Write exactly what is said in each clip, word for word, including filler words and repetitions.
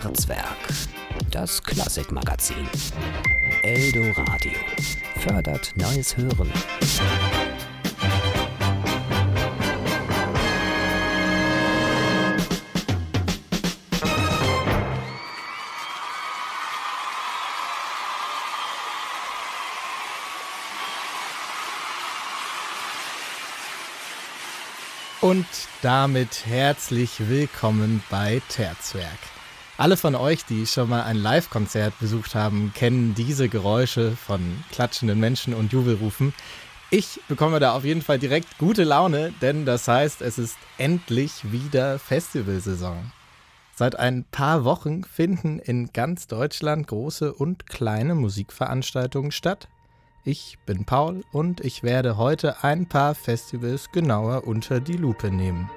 Terzwerk, das Klassikmagazin. Eldoradio fördert neues Hören. Und damit herzlich willkommen bei Terzwerk. Alle von euch, die schon mal ein Live-Konzert besucht haben, kennen diese Geräusche von klatschenden Menschen und Jubelrufen. Ich bekomme da auf jeden Fall direkt gute Laune, denn das heißt, es ist endlich wieder Festivalsaison. Seit ein paar Wochen finden in ganz Deutschland große und kleine Musikveranstaltungen statt. Ich bin Paul und ich werde heute ein paar Festivals genauer unter die Lupe nehmen.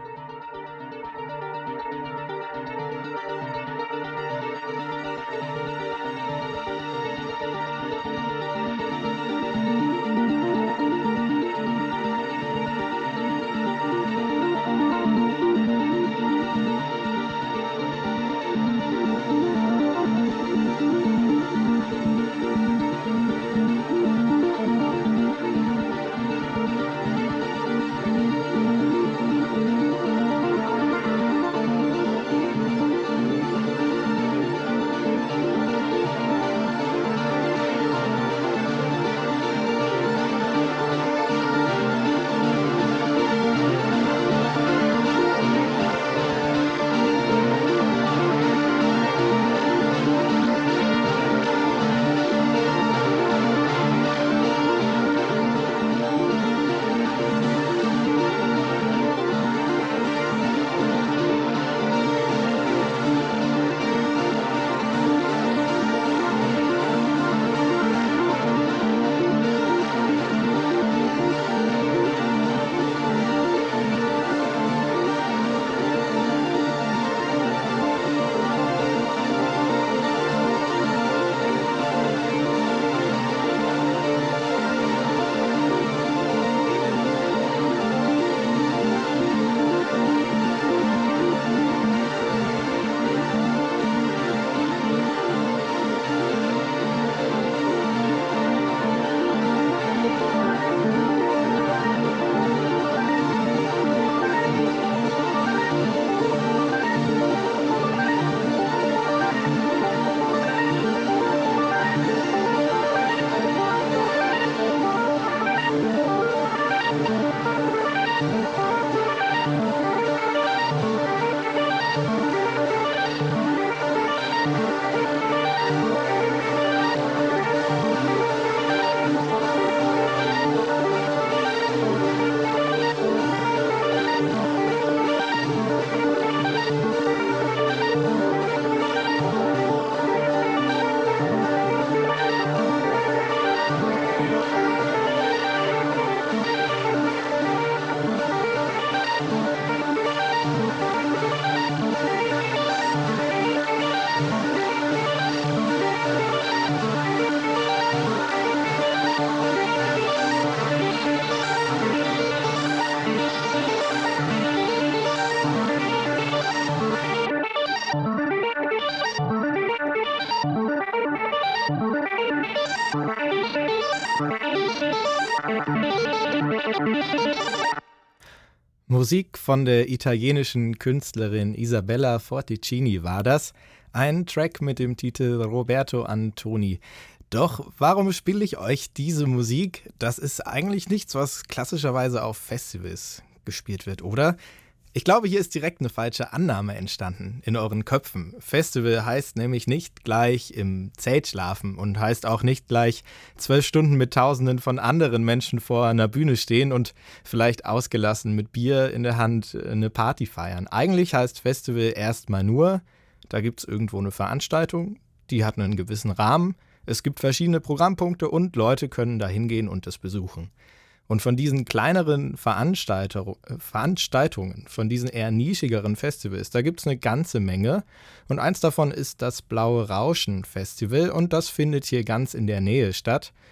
Musik von der italienischen Künstlerin Isabella Forticini war das. Ein Track mit dem Titel Roberto Antoni. Doch warum spiele ich euch diese Musik? Das ist eigentlich nichts, was klassischerweise auf Festivals gespielt wird, oder? Ich glaube, hier ist direkt eine falsche Annahme entstanden in euren Köpfen. Festival heißt nämlich nicht gleich im Zelt schlafen und heißt auch nicht gleich zwölf Stunden mit Tausenden von anderen Menschen vor einer Bühne stehen und vielleicht ausgelassen mit Bier in der Hand eine Party feiern. Eigentlich heißt Festival erstmal nur, da gibt es irgendwo eine Veranstaltung, die hat einen gewissen Rahmen, es gibt verschiedene Programmpunkte und Leute können da hingehen und das besuchen. Und von diesen kleineren Veranstalter- Veranstaltungen, von diesen eher nischigeren Festivals, da gibt es eine ganze Menge. Und eins davon ist das Blaue Rauschen Festival und das findet hier ganz in der Nähe statt.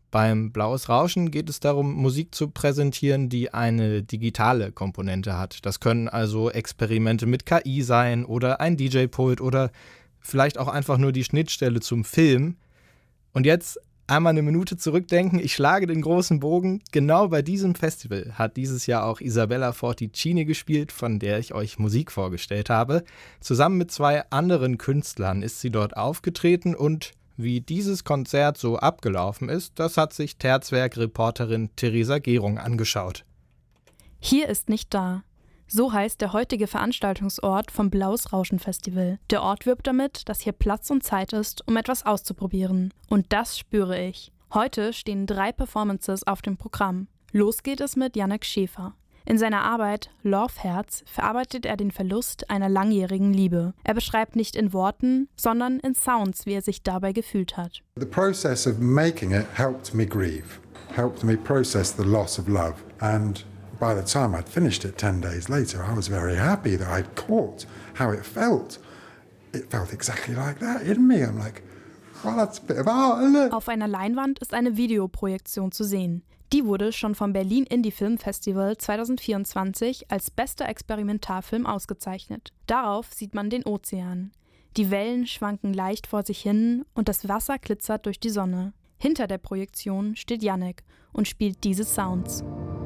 Beim Blaues Rauschen geht es darum, Musik zu präsentieren, die eine digitale Komponente hat. Das können also Experimente mit K I sein oder ein D J-Pult oder vielleicht auch einfach nur die Schnittstelle zum Film. Und jetzt einmal eine Minute zurückdenken, ich schlage den großen Bogen. Genau bei diesem Festival hat dieses Jahr auch Isabella Forticini gespielt, von der ich euch Musik vorgestellt habe. Zusammen mit zwei anderen Künstlern ist sie dort aufgetreten und wie dieses Konzert so abgelaufen ist, das hat sich Terzwerk-Reporterin Theresa Gerung angeschaut. Hier ist nicht da. So heißt der heutige Veranstaltungsort vom Blaues Rauschen Festival. Der Ort wirbt damit, dass hier Platz und Zeit ist, um etwas auszuprobieren. Und das spüre ich. Heute stehen drei Performances auf dem Programm. Los geht es mit Jannik Schäfer. In seiner Arbeit Love Herz verarbeitet er den Verlust einer langjährigen Liebe. Er beschreibt nicht in Worten, sondern in Sounds, wie er sich dabei gefühlt hat. The process of making it helped me grieve, helped me process the loss of love. And by the time I'd finished it ten days later, I was very happy that I'd caught how it felt. It felt exactly like that in me. I'm like, well, that's a bit of art, isn't it? Auf einer Leinwand ist eine Videoprojektion zu sehen. Die wurde schon vom Berlin Indie Film Festival zwanzig vierundzwanzig als bester Experimentalfilm ausgezeichnet. Darauf sieht man den Ozean. Die Wellen schwanken leicht vor sich hin und das Wasser glitzert durch die Sonne. Hinter der Projektion steht Jannik und spielt diese Sounds.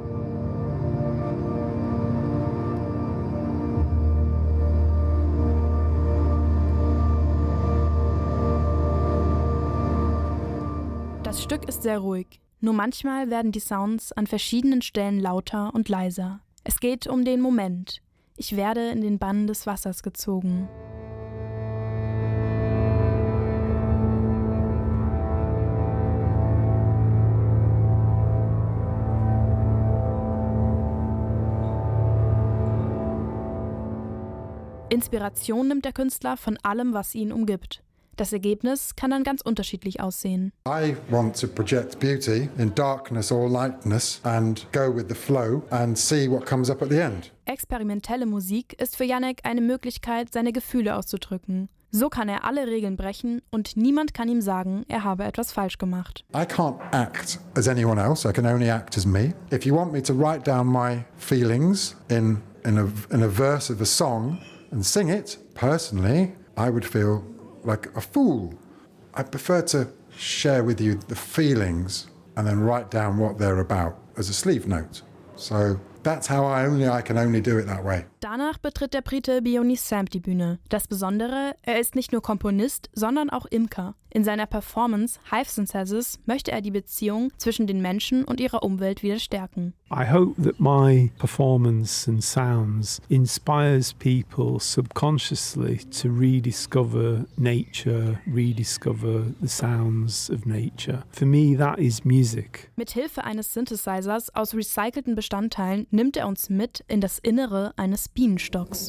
Das Stück ist sehr ruhig. Nur manchmal werden die Sounds an verschiedenen Stellen lauter und leiser. Es geht um den Moment. Ich werde in den Bann des Wassers gezogen. Inspiration nimmt der Künstler von allem, was ihn umgibt. Das Ergebnis kann dann ganz unterschiedlich aussehen. I want to project beauty in darkness or lightness and go with the flow and see what comes up at the end. Experimentelle Musik ist für Jannik eine Möglichkeit, seine Gefühle auszudrücken. So kann er alle Regeln brechen und niemand kann ihm sagen, er habe etwas falsch gemacht. I can't act as anyone else, I can only act as me. If you want me to write down my feelings in, in, a, in a verse of a song and sing it, personally, I would feel like a fool. I prefer to share with you the feelings and then write down what they're about as a sleeve note. So that's how I only I can only do it that way. Danach betritt der Brite Beyoncé Samp die Bühne. Das Besondere, er ist nicht nur Komponist, sondern auch Imker. In seiner Performance Hive Synthesis möchte er die Beziehung zwischen den Menschen und ihrer Umwelt wieder stärken. I hope that my performance and sounds inspires people subconsciously to rediscover nature, rediscover the sounds of nature. For me, that is music. Mit Hilfe eines Synthesizers aus recycelten Bestandteilen nimmt er uns mit in das Innere eines Bienenstocks.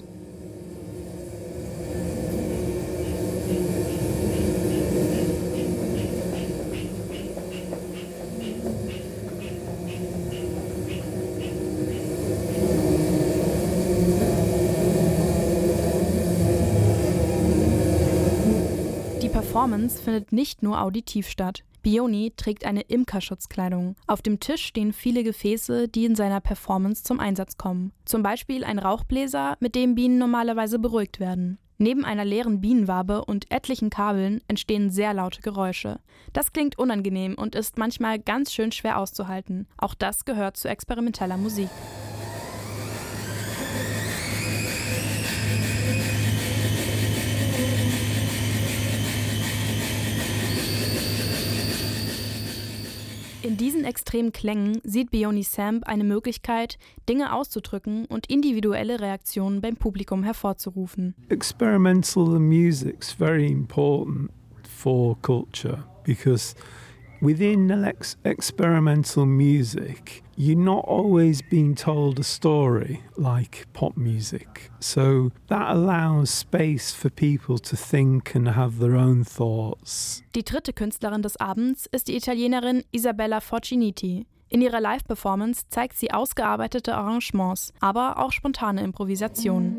Die Performance findet nicht nur auditiv statt. Beyoncé trägt eine Imkerschutzkleidung. Auf dem Tisch stehen viele Gefäße, die in seiner Performance zum Einsatz kommen. Zum Beispiel ein Rauchbläser, mit dem Bienen normalerweise beruhigt werden. Neben einer leeren Bienenwabe und etlichen Kabeln entstehen sehr laute Geräusche. Das klingt unangenehm und ist manchmal ganz schön schwer auszuhalten. Auch das gehört zu experimenteller Musik. In diesen extremen Klängen sieht Beyoncé Samp eine Möglichkeit, Dinge auszudrücken und individuelle Reaktionen beim Publikum hervorzurufen. Experimental music's very important for culture because within ex- experimental music, you're not always being told a story like pop music. So that allows space for people to think and have their own thoughts. Die dritte Künstlerin des Abends ist die Italienerin Isabella Forticini. In ihrer Live-Performance zeigt sie ausgearbeitete Arrangements, aber auch spontane Improvisationen.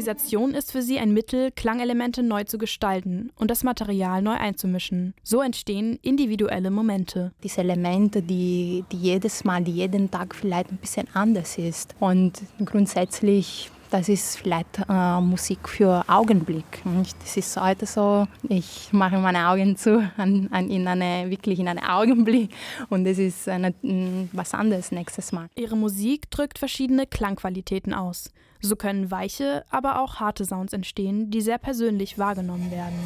Improvisation ist für sie ein Mittel, Klangelemente neu zu gestalten und das Material neu einzumischen. So entstehen individuelle Momente. Diese Elemente, die, die jedes Mal, die jeden Tag vielleicht ein bisschen anders ist. Und grundsätzlich, das ist vielleicht äh, Musik für Augenblick. Das ist heute so, ich mache meine Augen zu an, an, in eine, wirklich in einen Augenblick und das ist eine, was anderes nächstes Mal. Ihre Musik drückt verschiedene Klangqualitäten aus. So können weiche, aber auch harte Sounds entstehen, die sehr persönlich wahrgenommen werden.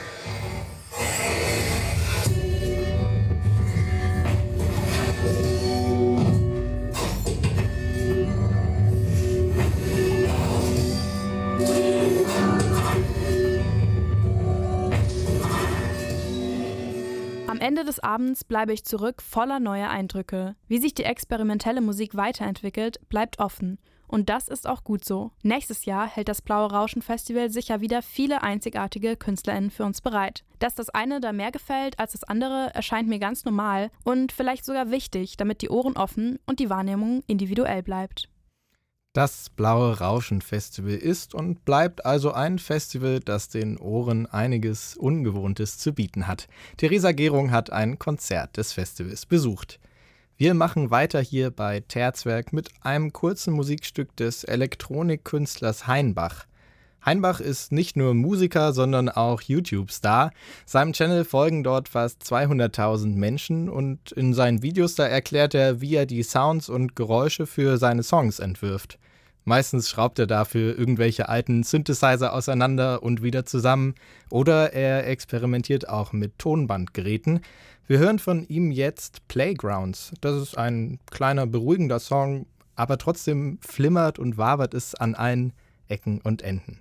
Am Ende des Abends bleibe ich zurück voller neuer Eindrücke. Wie sich die experimentelle Musik weiterentwickelt, bleibt offen. Und das ist auch gut so. Nächstes Jahr hält das Blaue Rauschen Festival sicher wieder viele einzigartige KünstlerInnen für uns bereit. Dass das eine da mehr gefällt als das andere, erscheint mir ganz normal und vielleicht sogar wichtig, damit die Ohren offen und die Wahrnehmung individuell bleibt. Das Blaue Rauschen Festival ist und bleibt also ein Festival, das den Ohren einiges Ungewohntes zu bieten hat. Theresa Gerung hat ein Konzert des Festivals besucht. Wir machen weiter hier bei Terzwerk mit einem kurzen Musikstück des Elektronikkünstlers Heinbach. Heinbach ist nicht nur Musiker, sondern auch YouTube-Star. Seinem Channel folgen dort fast zweihunderttausend Menschen und in seinen Videos da erklärt er, wie er die Sounds und Geräusche für seine Songs entwirft. Meistens schraubt er dafür irgendwelche alten Synthesizer auseinander und wieder zusammen oder er experimentiert auch mit Tonbandgeräten. Wir hören von ihm jetzt Playgrounds. Das ist ein kleiner, beruhigender Song, aber trotzdem flimmert und wabert es an allen Ecken und Enden.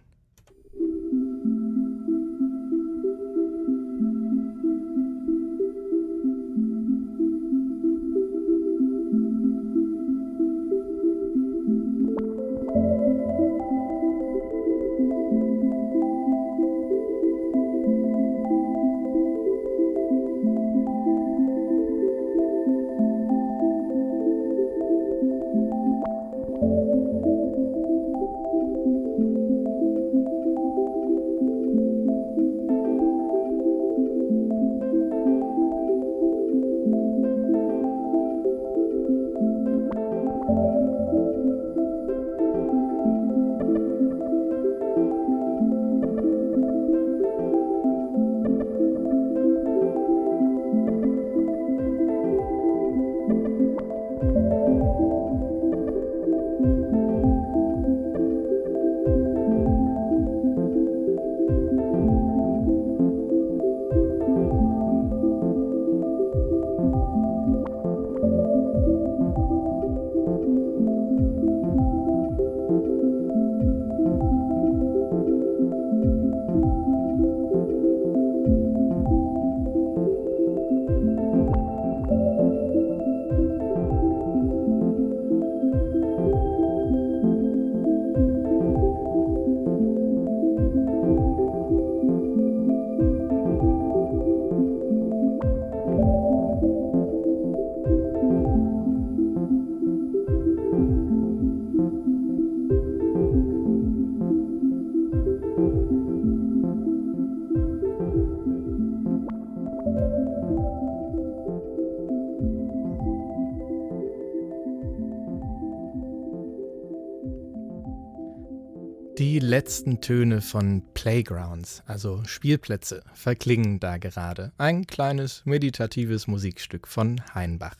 Die letzten Töne von Playgrounds, also Spielplätze, verklingen da gerade. Ein kleines meditatives Musikstück von Heinbach.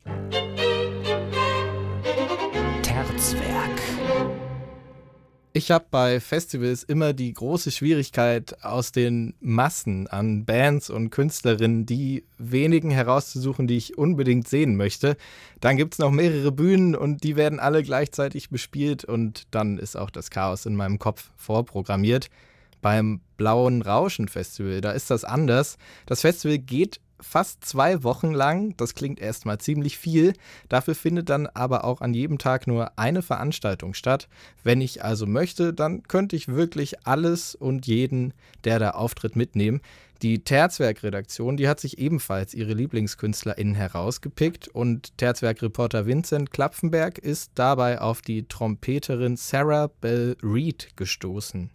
Terzwerk. Ich habe bei Festivals immer die große Schwierigkeit, aus den Massen an Bands und Künstlerinnen die wenigen herauszusuchen, die ich unbedingt sehen möchte. Dann gibt es noch mehrere Bühnen und die werden alle gleichzeitig bespielt und dann ist auch das Chaos in meinem Kopf vorprogrammiert. Beim Blauen Rauschen Festival, da ist das anders. Das Festival geht fast zwei Wochen lang. Das klingt erstmal ziemlich viel. Dafür findet dann aber auch an jedem Tag nur eine Veranstaltung statt. Wenn ich also möchte, dann könnte ich wirklich alles und jeden, der da auftritt, mitnehmen. Die Terzwerk-Redaktion, die hat sich ebenfalls ihre LieblingskünstlerInnen herausgepickt und Terzwerk-Reporter Vincent Klapfenberg ist dabei auf die Trompeterin Sarah Bell Reid gestoßen.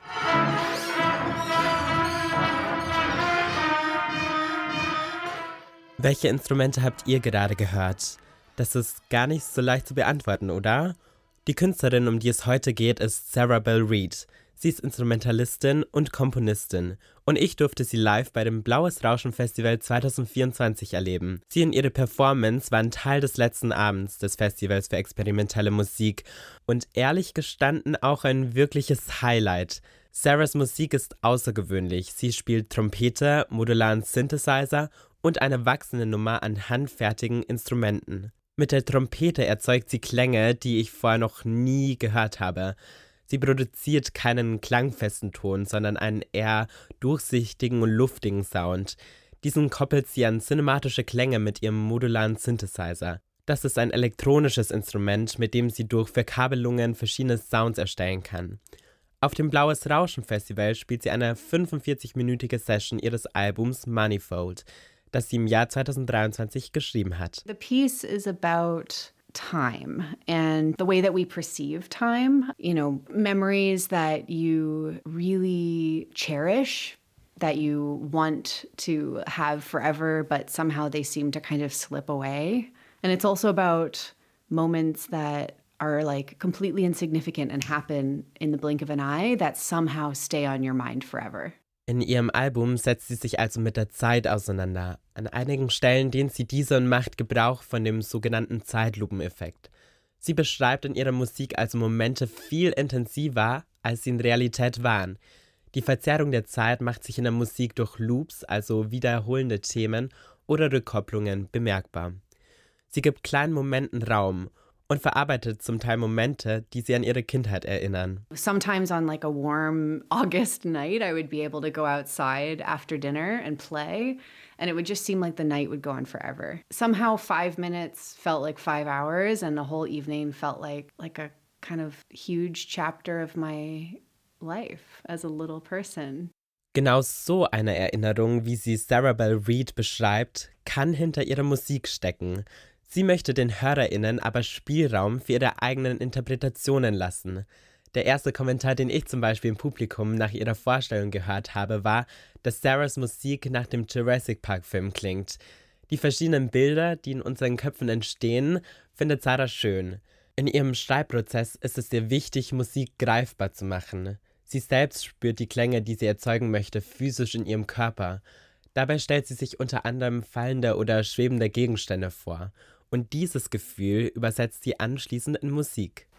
Welche Instrumente habt ihr gerade gehört? Das ist gar nicht so leicht zu beantworten, oder? Die Künstlerin, um die es heute geht, ist Sarah Bell Reid. Sie ist Instrumentalistin und Komponistin und ich durfte sie live bei dem Blaues Rauschen Festival zwanzig vierundzwanzig erleben. Sie und ihre Performance waren Teil des letzten Abends des Festivals für experimentelle Musik und ehrlich gestanden auch ein wirkliches Highlight. Sarahs Musik ist außergewöhnlich. Sie spielt Trompete, modularen Synthesizer und eine wachsende Nummer an handfertigen Instrumenten. Mit der Trompete erzeugt sie Klänge, die ich vorher noch nie gehört habe. Sie produziert keinen klangfesten Ton, sondern einen eher durchsichtigen und luftigen Sound. Diesen koppelt sie an cinematische Klänge mit ihrem modularen Synthesizer. Das ist ein elektronisches Instrument, mit dem sie durch Verkabelungen verschiedene Sounds erstellen kann. Auf dem Blaues Rauschen Festival spielt sie eine fünfundvierzig-minütige Session ihres Albums Manifold, das sie im Jahr zwanzig dreiundzwanzig geschrieben hat. The piece is about time and the way that we perceive time, you know, memories that you really cherish, that you want to have forever, but somehow they seem to kind of slip away. And it's also about moments that are like completely insignificant and happen in the blink of an eye that somehow stay on your mind forever. In ihrem Album setzt sie sich also mit der Zeit auseinander. An einigen Stellen dehnt sie diese und macht Gebrauch von dem sogenannten Zeitlupeneffekt. Sie beschreibt in ihrer Musik also Momente viel intensiver, als sie in Realität waren. Die Verzerrung der Zeit macht sich in der Musik durch Loops, also wiederholende Themen oder Rückkopplungen, bemerkbar. Sie gibt kleinen Momenten Raum und verarbeitet zum Teil Momente, die sie an ihre Kindheit erinnern. Sometimes on like a warm August night, I would be able to go outside after dinner and play, and it would just seem like the night would go on forever. Somehow five minutes felt like five hours, and the whole evening felt like like a kind of huge chapter of my life as a little person. Genau so eine Erinnerung, wie sie Sarah Bell Reid beschreibt, kann hinter ihrer Musik stecken. Sie möchte den HörerInnen aber Spielraum für ihre eigenen Interpretationen lassen. Der erste Kommentar, den ich zum Beispiel im Publikum nach ihrer Vorstellung gehört habe, war, dass Sarahs Musik nach dem Jurassic Park-Film klingt. Die verschiedenen Bilder, die in unseren Köpfen entstehen, findet Sarah schön. In ihrem Schreibprozess ist es ihr wichtig, Musik greifbar zu machen. Sie selbst spürt die Klänge, die sie erzeugen möchte, physisch in ihrem Körper. Dabei stellt sie sich unter anderem fallende oder schwebende Gegenstände vor. Und dieses Gefühl übersetzt sie anschließend in Musik.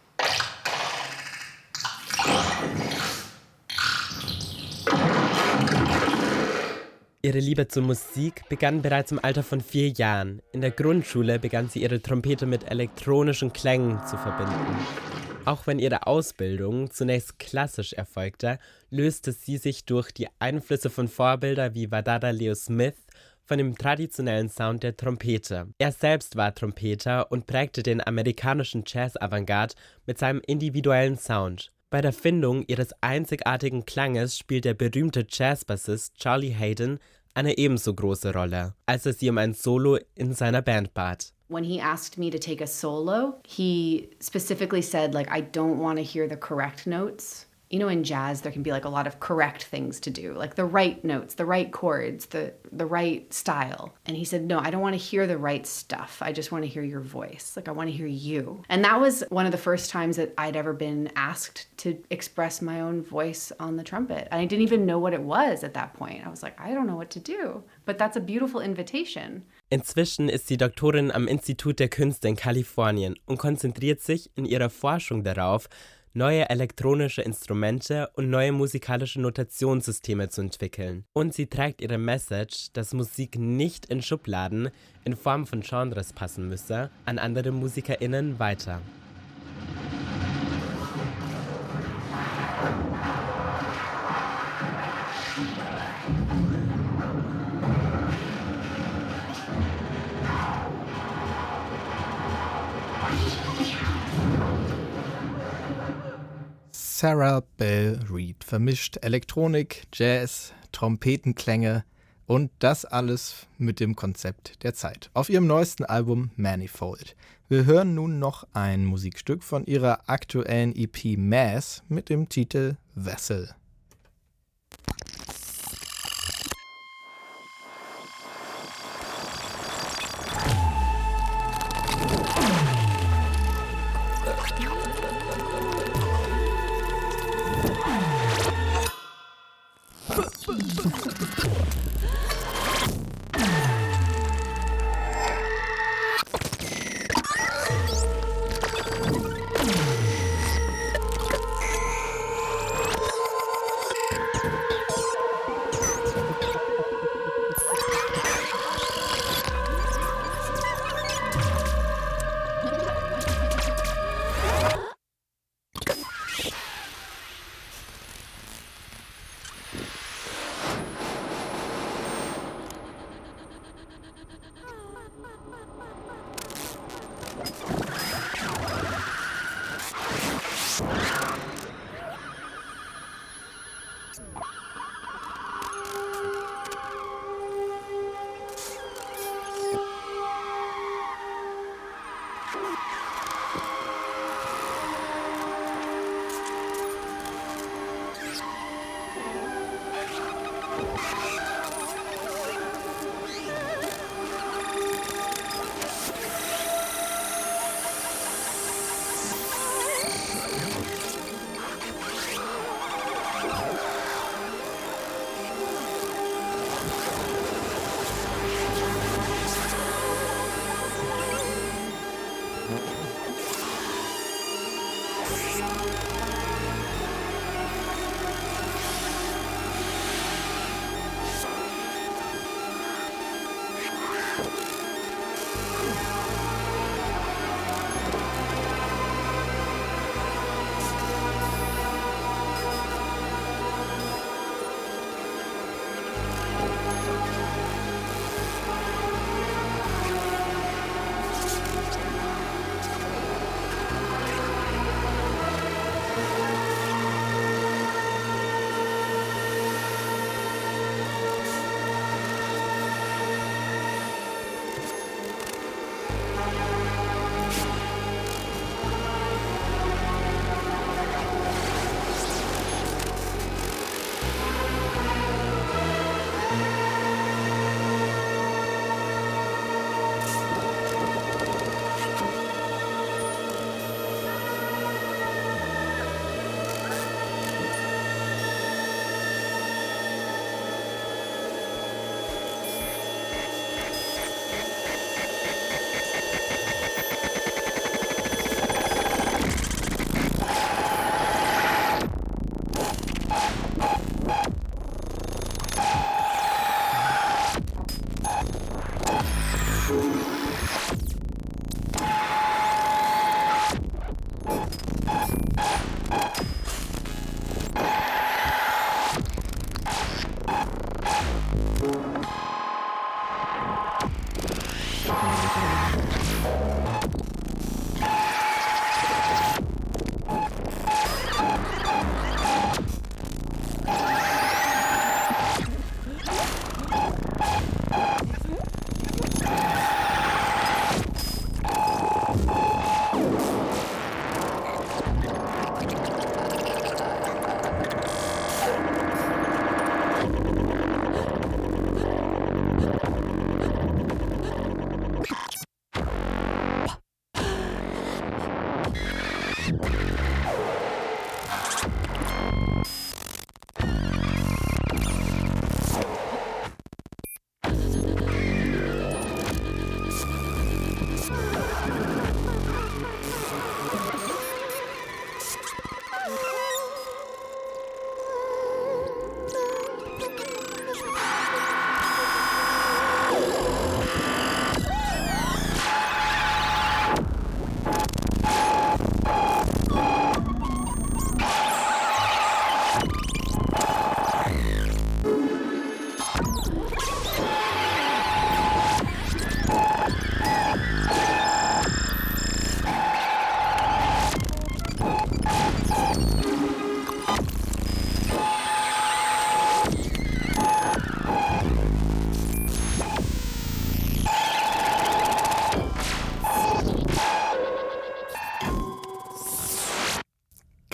Ihre Liebe zur Musik begann bereits im Alter von vier Jahren. In der Grundschule begann sie ihre Trompete mit elektronischen Klängen zu verbinden. Auch wenn ihre Ausbildung zunächst klassisch erfolgte, löste sie sich durch die Einflüsse von Vorbildern wie Wadada Leo Smith von dem traditionellen Sound der Trompete. Er selbst war Trompeter und prägte den amerikanischen Jazz-Avantgarde mit seinem individuellen Sound. Bei der Findung ihres einzigartigen Klanges spielt der berühmte Jazzbassist Charlie Haden eine ebenso große Rolle, als er sie um ein Solo in seiner Band bat. When he asked me to take a solo, he specifically said, like, I don't want to hear the correct notes. You know, in jazz, there can be like a lot of correct things to do, like the right notes, the right chords, the, the right style. And he said, no, I don't want to hear the right stuff. I just want to hear your voice. Like, I want to hear you. And that was one of the first times that I'd ever been asked to express my own voice on the trumpet. And I didn't even know what it was at that point. I was like, I don't know what to do. But that's a beautiful invitation. Inzwischen ist sie Doktorin am Institut der Künste in Kalifornien und konzentriert sich in ihrer Forschung darauf, neue elektronische Instrumente und neue musikalische Notationssysteme zu entwickeln. Und sie trägt ihre Message, dass Musik nicht in Schubladen in Form von Genres passen müsse, an andere MusikerInnen weiter. Sarah Bell Reid vermischt Elektronik, Jazz, Trompetenklänge und das alles mit dem Konzept der Zeit. Auf ihrem neuesten Album Manifold. Wir hören nun noch ein Musikstück von ihrer aktuellen E P Mass mit dem Titel Vessel.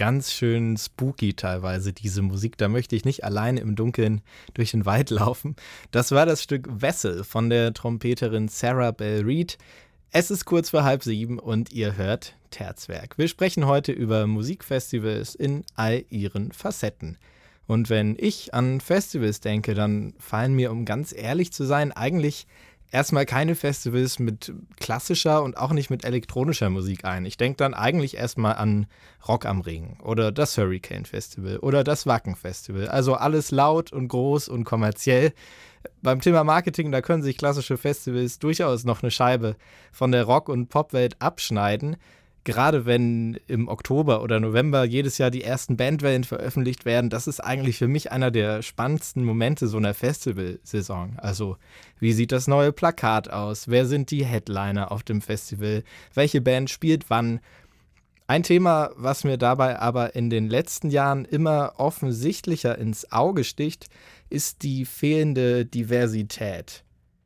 ganz schön spooky teilweise, diese Musik. Da möchte ich nicht alleine im Dunkeln durch den Wald laufen. Das war das Stück Vessel von der Trompeterin Sarah Bell Reid. Es ist kurz vor halb sieben und ihr hört Terzwerk. Wir sprechen heute über Musikfestivals in all ihren Facetten. Und wenn ich an Festivals denke, dann fallen mir, um ganz ehrlich zu sein, eigentlich erstmal keine Festivals mit klassischer und auch nicht mit elektronischer Musik ein. Ich denke dann eigentlich erstmal an Rock am Ring oder das Hurricane Festival oder das Wacken Festival. Also alles laut und groß und kommerziell. Beim Thema Marketing, da können sich klassische Festivals durchaus noch eine Scheibe von der Rock- und Popwelt abschneiden. Gerade wenn im Oktober oder November jedes Jahr die ersten Bandwellen veröffentlicht werden, das ist eigentlich für mich einer der spannendsten Momente so einer Festivalsaison. Also, wie sieht das neue Plakat aus? Wer sind die Headliner auf dem Festival? Welche Band spielt wann? Ein Thema, was mir dabei aber in den letzten Jahren immer offensichtlicher ins Auge sticht, ist die fehlende Diversität.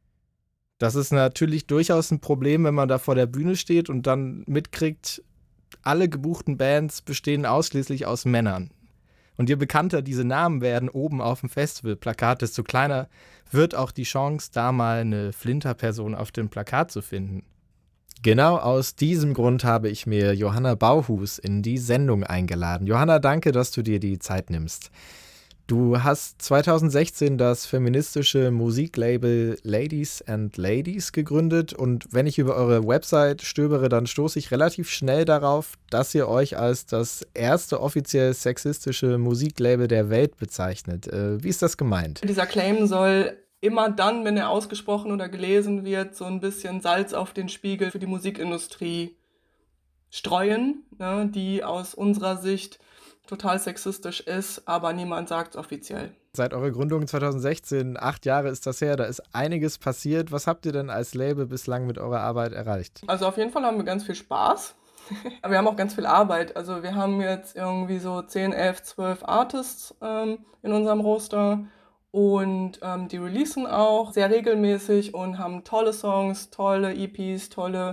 Das ist natürlich durchaus ein Problem, wenn man da vor der Bühne steht und dann mitkriegt, alle gebuchten Bands bestehen ausschließlich aus Männern. Und je bekannter diese Namen werden oben auf dem Festivalplakat, desto kleiner wird auch die Chance, da mal eine Flinterperson auf dem Plakat zu finden. Genau aus diesem Grund habe ich mir Johanna Bauhus in die Sendung eingeladen. Johanna, danke, dass du dir die Zeit nimmst. Du hast zweitausendsechzehn das feministische Musiklabel Ladies and Ladies gegründet und wenn ich über eure Website stöbere, dann stoße ich relativ schnell darauf, dass ihr euch als das erste offiziell sexistische Musiklabel der Welt bezeichnet. Äh, wie ist das gemeint? Dieser Claim soll immer dann, wenn er ausgesprochen oder gelesen wird, so ein bisschen Salz auf den Spiegel für die Musikindustrie streuen, ne, die aus unserer Sicht total sexistisch ist, aber niemand sagt es offiziell. Seit eurer Gründung zweitausendsechzehn, acht Jahre ist das her, da ist einiges passiert. Was habt ihr denn als Label bislang mit eurer Arbeit erreicht? Also auf jeden Fall haben wir ganz viel Spaß, aber wir haben auch ganz viel Arbeit. Also wir haben jetzt irgendwie so zehn, elf, zwölf Artists ähm, in unserem Roster und ähm, die releasen auch sehr regelmäßig und haben tolle Songs, tolle E Ps, tolle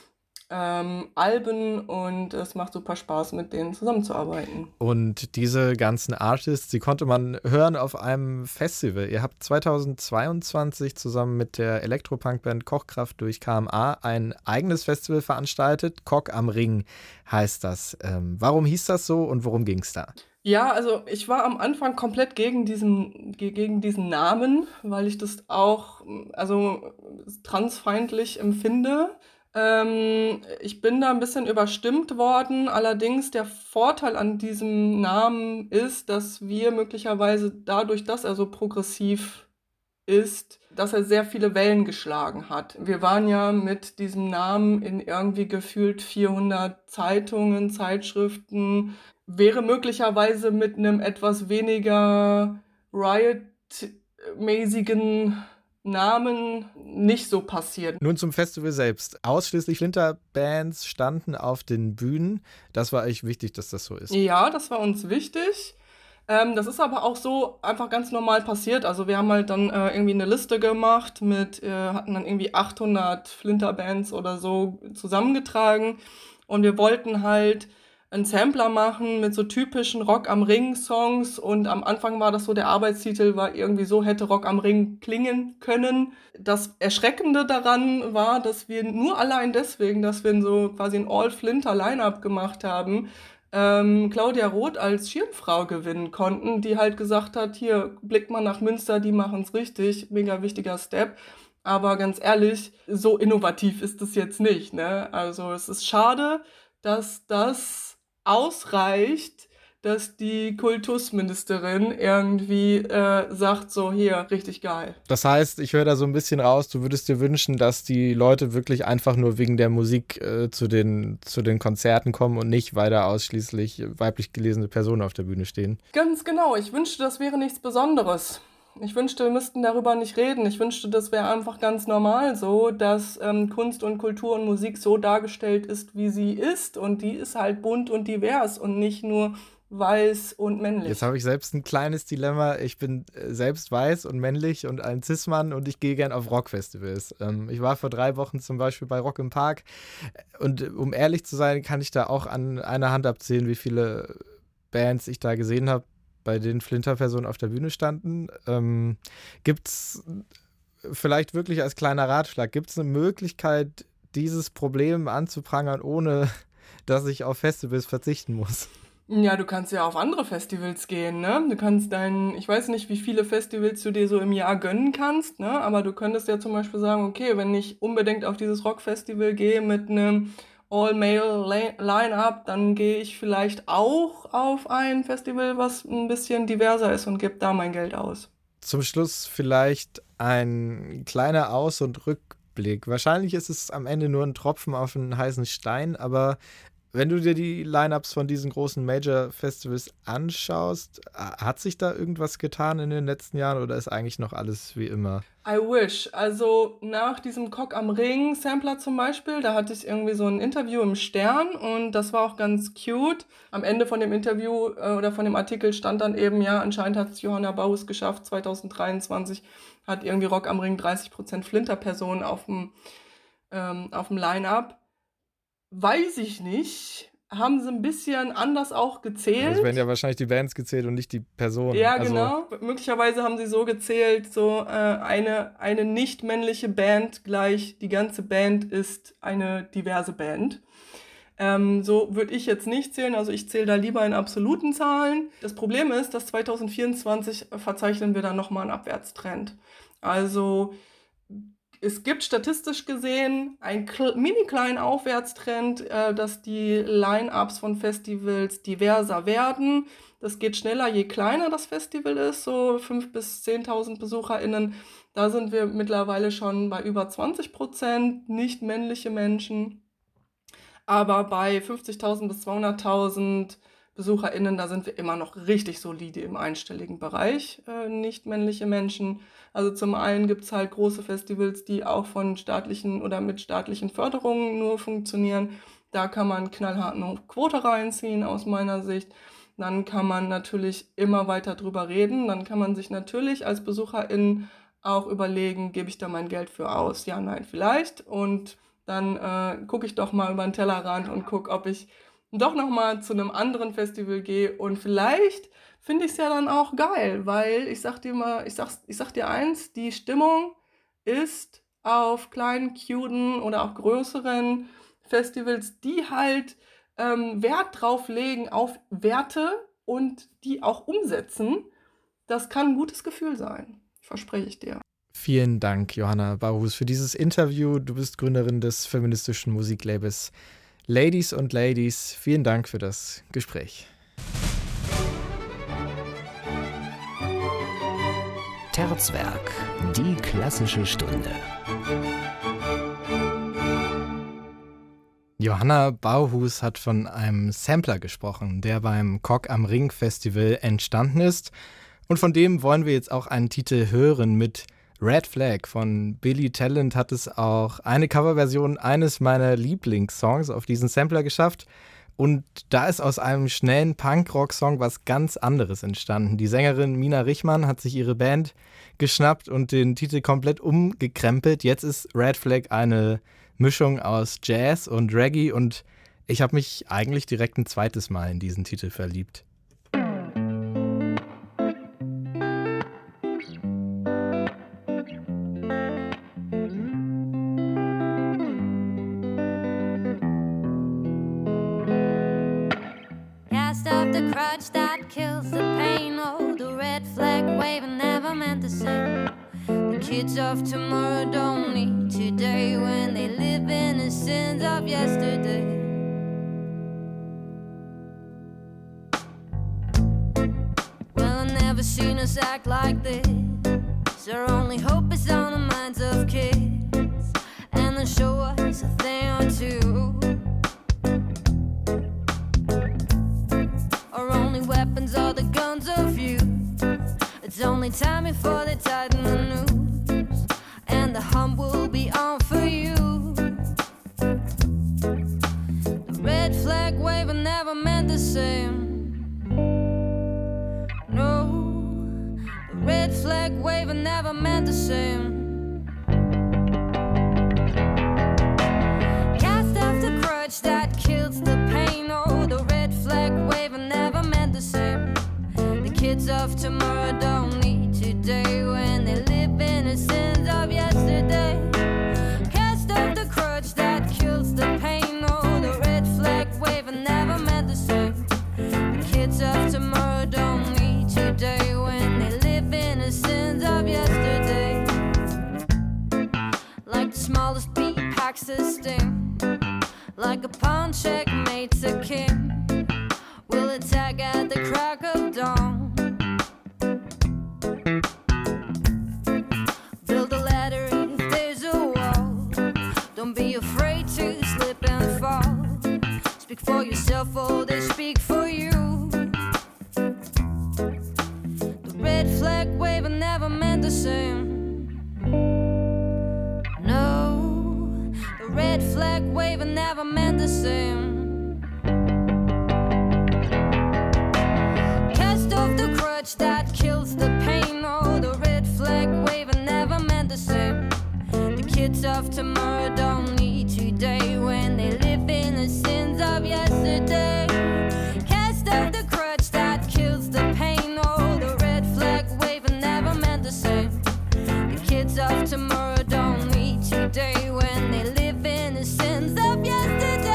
Ähm, Alben und es macht super Spaß, mit denen zusammenzuarbeiten. Und diese ganzen Artists, die konnte man hören auf einem Festival. Ihr habt zweitausendzweiundzwanzig zusammen mit der Elektropunk-Band Kochkraft durch K M A ein eigenes Festival veranstaltet. Kock am Ring heißt das. Ähm, warum hieß das so und worum ging es da? Ja, also ich war am Anfang komplett gegen diesen, gegen diesen Namen, weil ich das auch also transfeindlich empfinde. Ähm, ich bin da ein bisschen überstimmt worden, allerdings der Vorteil an diesem Namen ist, dass wir möglicherweise dadurch, dass er so progressiv ist, dass er sehr viele Wellen geschlagen hat. Wir waren ja mit diesem Namen in irgendwie gefühlt vierhundert Zeitungen, Zeitschriften, wäre möglicherweise mit einem etwas weniger Riot-mäßigen Namen nicht so passiert. Nun zum Festival selbst. Ausschließlich Flinterbands standen auf den Bühnen. Das war echt wichtig, dass das so ist. Ja, das war uns wichtig. Ähm, das ist aber auch so einfach ganz normal passiert. Also wir haben halt dann äh, irgendwie eine Liste gemacht mit, äh, hatten dann irgendwie achthundert Flinterbands oder so zusammengetragen und wir wollten halt einen Sampler machen mit so typischen Rock am Ring Songs und am Anfang war das so, der Arbeitstitel war irgendwie so, hätte Rock am Ring klingen können. Das Erschreckende daran war, dass wir nur allein deswegen, dass wir so quasi ein All-Flinter-Line-Up gemacht haben, ähm, Claudia Roth als Schirmfrau gewinnen konnten, die halt gesagt hat, hier, blickt mal nach Münster, die machen's richtig, mega wichtiger Step. Aber ganz ehrlich, so innovativ ist es jetzt nicht, ne? Also es ist schade, dass das ausreicht, dass die Kultusministerin irgendwie äh, sagt, so hier, richtig geil. Das heißt, ich höre da so ein bisschen raus, du würdest dir wünschen, dass die Leute wirklich einfach nur wegen der Musik äh, zu den, zu den Konzerten kommen und nicht, weil da ausschließlich weiblich gelesene Personen auf der Bühne stehen. Ganz genau, ich wünschte, das wäre nichts Besonderes. Ich wünschte, wir müssten darüber nicht reden. Ich wünschte, das wäre einfach ganz normal so, dass ähm, Kunst und Kultur und Musik so dargestellt ist, wie sie ist. Und die ist halt bunt und divers und nicht nur weiß und männlich. Jetzt habe ich selbst ein kleines Dilemma. Ich bin selbst weiß und männlich und ein Cis-Mann und ich gehe gern auf Rockfestivals. Ähm, ich war vor drei Wochen zum Beispiel bei Rock im Park und um ehrlich zu sein, kann ich da auch an einer Hand abzählen, wie viele Bands ich da gesehen habe, bei denen Flinter-Personen auf der Bühne standen. Ähm, gibt es vielleicht wirklich als kleiner Ratschlag, gibt es eine Möglichkeit, dieses Problem anzuprangern, ohne dass ich auf Festivals verzichten muss? Ja, du kannst ja auf andere Festivals gehen, ne? Du kannst deinen, ich weiß nicht, wie viele Festivals du dir so im Jahr gönnen kannst, ne? Aber du könntest ja zum Beispiel sagen, okay, wenn ich unbedingt auf dieses Rockfestival gehe mit einem All-Male-Line-Up, dann gehe ich vielleicht auch auf ein Festival, was ein bisschen diverser ist und gebe da mein Geld aus. Zum Schluss vielleicht ein kleiner Aus- und Rückblick. Wahrscheinlich ist es am Ende nur ein Tropfen auf einen heißen Stein, aber wenn du dir die Line-Ups von diesen großen Major-Festivals anschaust, hat sich da irgendwas getan in den letzten Jahren oder ist eigentlich noch alles wie immer? I wish. Also nach diesem Cock am Ring Sampler zum Beispiel, da hatte ich irgendwie so ein Interview im Stern und das war auch ganz cute. Am Ende von dem Interview äh, oder von dem Artikel stand dann eben, ja, anscheinend hat es Johanna Bauhus geschafft, zwanzig dreiundzwanzig hat irgendwie Rock am Ring dreißig Prozent Flinter-Personen auf dem ähm, auf dem Line-Up. Weiß ich nicht. Haben sie ein bisschen anders auch gezählt. Es werden ja wahrscheinlich die Bands gezählt und nicht die Personen. Ja, also genau. Möglicherweise haben sie so gezählt, so äh, eine, eine nicht männliche Band gleich die ganze Band ist eine diverse Band. Ähm, so würde ich jetzt nicht zählen, also ich zähle da lieber in absoluten Zahlen. Das Problem ist, dass zwanzig vierundzwanzig verzeichnen wir dann nochmal einen Abwärtstrend. Also es gibt statistisch gesehen einen kl- mini kleinen Aufwärtstrend, äh, dass die Line-Ups von Festivals diverser werden. Das geht schneller, je kleiner das Festival ist, so fünftausend bis zehntausend BesucherInnen. Da sind wir mittlerweile schon bei über zwanzig Prozent nicht männliche Menschen. Aber bei fünfzigtausend bis zweihunderttausend BesucherInnen, da sind wir immer noch richtig solide im einstelligen Bereich, äh, nicht männliche Menschen. Also zum einen gibt es halt große Festivals, die auch von staatlichen oder mit staatlichen Förderungen nur funktionieren. Da kann man knallhart eine Quote reinziehen aus meiner Sicht. Dann kann man natürlich immer weiter drüber reden. Dann kann man sich natürlich als BesucherInnen auch überlegen, gebe ich da mein Geld für aus? Ja, nein, vielleicht. Und dann äh, gucke ich doch mal über den Tellerrand und gucke, ob ich doch nochmal zu einem anderen Festival gehe und vielleicht finde ich es ja dann auch geil, weil ich sag dir mal, ich sag, ich sag dir eins, die Stimmung ist auf kleinen, cuten oder auch größeren Festivals, die halt ähm, Wert drauf legen auf Werte und die auch umsetzen. Das kann ein gutes Gefühl sein, verspreche ich dir. Vielen Dank, Johanna Bauhus, für dieses Interview. Du bist Gründerin des feministischen Musiklabels Ladies und Ladies, vielen Dank für das Gespräch. Terzwerk, die klassische Stunde. Johanna Bauhus hat von einem Sampler gesprochen, der beim Cock am Ring Festival entstanden ist. Und von dem wollen wir jetzt auch einen Titel hören mit Red Flag von Billy Talent hat es auch eine Coverversion eines meiner Lieblingssongs auf diesen Sampler geschafft. Und da ist aus einem schnellen Punk-Rock-Song was ganz anderes entstanden. Die Sängerin Mina Richmann hat sich ihre Band geschnappt und den Titel komplett umgekrempelt. Jetzt ist Red Flag eine Mischung aus Jazz und Reggae und ich habe mich eigentlich direkt ein zweites Mal in diesen Titel verliebt. That kills the pain. Oh, the red flag waving never meant the same. The kids of tomorrow don't need today when they live in the sins of yesterday. Well, I've never seen us act like this. Our only hope is on the minds of kids, and they'll show us a thing or two. Weapons are the guns of you. It's only time before they tighten the noose, and the hump will be on for you. The red flag waving never meant the same. No, the red flag waving never meant the same. Cast off the crutch that kills the pain. Oh, the red flag waving never meant the same. kids of tomorrow don't need today when they live in the sins of yesterday. Cast off the crutch that kills the pain. Oh, the red flag waving never meant the same. The kids of tomorrow don't need today when they live in the sins of yesterday. Like the smallest bee packs a sting, like a pawn check mates a king. We'll attack at the crack of dawn. Build a ladder if there's a wall. Don't be afraid to slip and fall. Speak for yourself, oh, they speak for you. The red flag waving never meant the same. No, the red flag waving never meant the same. That kills the pain. Oh, the red flag waving never meant the same. The kids of tomorrow don't need today when they live in the sins of yesterday. Cast off the crutch that kills the pain. Oh, the red flag waving never meant the same. The kids of tomorrow don't need today when they live in the sins of yesterday.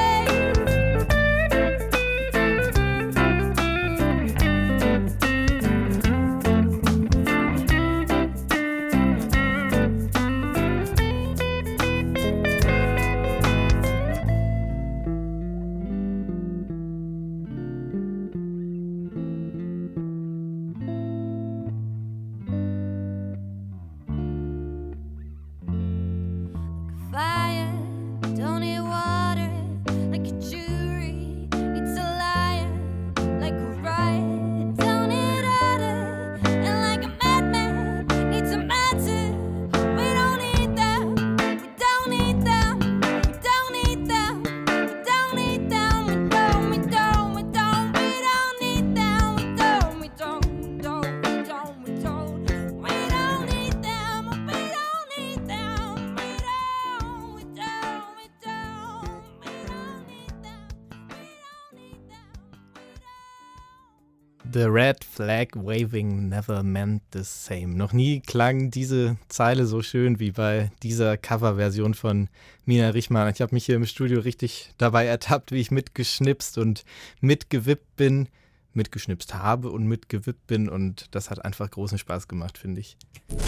The red flag waving never meant the same. Noch nie klang diese Zeile so schön wie bei dieser Coverversion von Mina Richman. Ich habe mich hier im Studio richtig dabei ertappt, wie ich mitgeschnipst und mitgewippt bin, mitgeschnipst habe und mitgewippt bin, und das hat einfach großen Spaß gemacht, finde ich.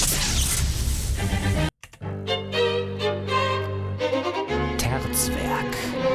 Terzwerk.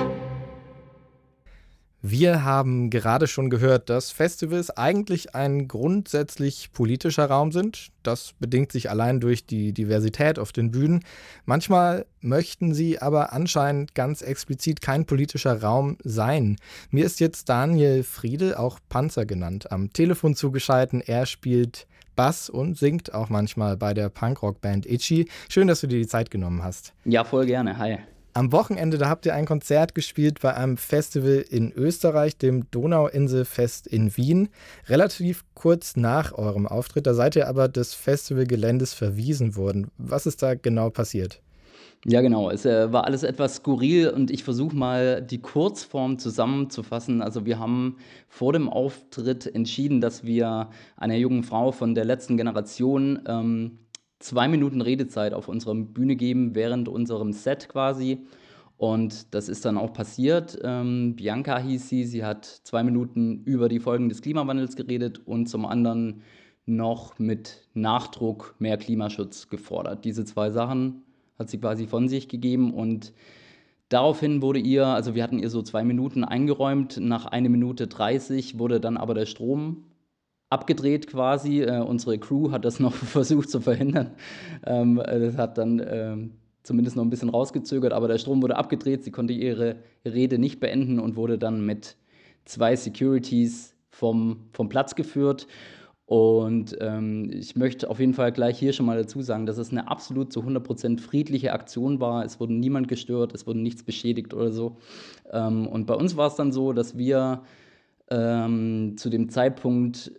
Wir haben gerade schon gehört, dass Festivals eigentlich ein grundsätzlich politischer Raum sind. Das bedingt sich allein durch die Diversität auf den Bühnen. Manchmal möchten sie aber anscheinend ganz explizit kein politischer Raum sein. Mir ist jetzt Daniel Friedel, auch Panzer genannt, am Telefon zugeschaltet. Er spielt Bass und singt auch manchmal bei der Punkrock-Band Itchy. Schön, dass du dir die Zeit genommen hast. Ja, voll gerne. Hi. Am Wochenende, da habt ihr ein Konzert gespielt bei einem Festival in Österreich, dem Donauinselfest in Wien. Relativ kurz nach eurem Auftritt, da seid ihr aber des Festivalgeländes verwiesen worden. Was ist da genau passiert? Ja, genau. Es äh, war alles etwas skurril und ich versuche mal die Kurzform zusammenzufassen. Also wir haben vor dem Auftritt entschieden, dass wir einer jungen Frau von der letzten Generation ähm, zwei Minuten Redezeit auf unserer Bühne geben, während unserem Set quasi. Und das ist dann auch passiert. Ähm, Bianca hieß sie, sie hat zwei Minuten über die Folgen des Klimawandels geredet und zum anderen noch mit Nachdruck mehr Klimaschutz gefordert. Diese zwei Sachen hat sie quasi von sich gegeben und daraufhin wurde ihr, also wir hatten ihr so zwei Minuten eingeräumt, nach einer Minute dreißig wurde dann aber der Strom abgedreht quasi. Äh, unsere Crew hat das noch versucht zu verhindern. Ähm, das hat dann äh, zumindest noch ein bisschen rausgezögert, aber der Strom wurde abgedreht. Sie konnte ihre Rede nicht beenden und wurde dann mit zwei Securities vom, vom Platz geführt. Und ähm, ich möchte auf jeden Fall gleich hier schon mal dazu sagen, dass es eine absolut zu hundert Prozent friedliche Aktion war. Es wurde niemand gestört, es wurde nichts beschädigt oder so. Ähm, und bei uns war es dann so, dass wir ähm, zu dem Zeitpunkt